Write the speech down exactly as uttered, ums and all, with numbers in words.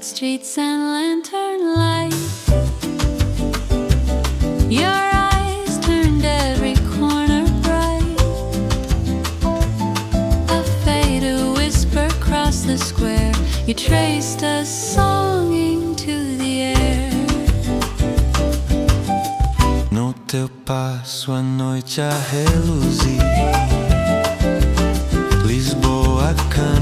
streets and lantern light. Your eyes turned every corner bright. A faded whisper crossed the square. You traced a song into the air. No teu passo a noite a reluzir, Lisboa, Cana